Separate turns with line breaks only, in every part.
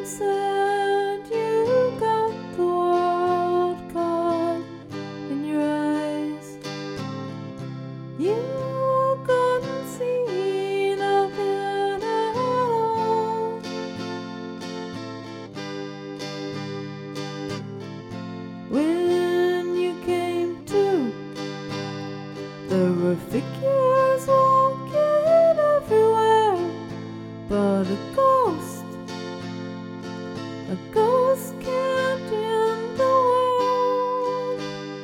said you got the world caught in your eyes. You couldn't see nothing at all. When you came to, there were figures walking everywhere, but a ghost can't end the world.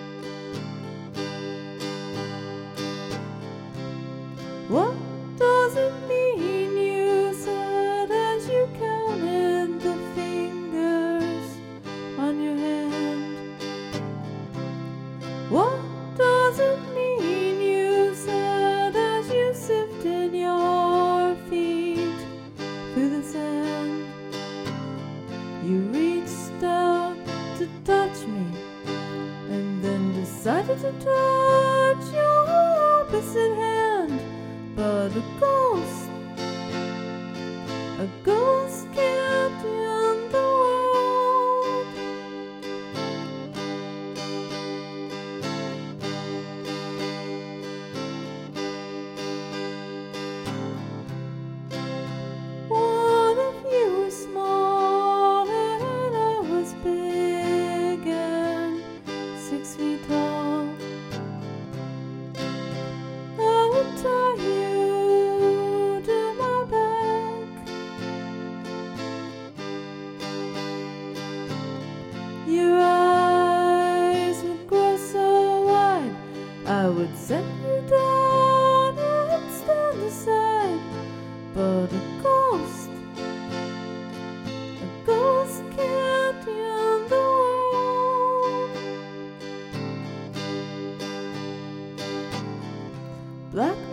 What does it mean, you said as you counted the fingers on your hand? What does it mean, you said as you sifted your feet through the sand? You reached out to touch me, and then decided to touch your opposite hand. But a ghost can't end the world. What if you were small and I was big and 6 feet tall? I would tie you to my back. Your eyes would grow so wide, I would set you down and stand aside. But a ghost can't end the world. Black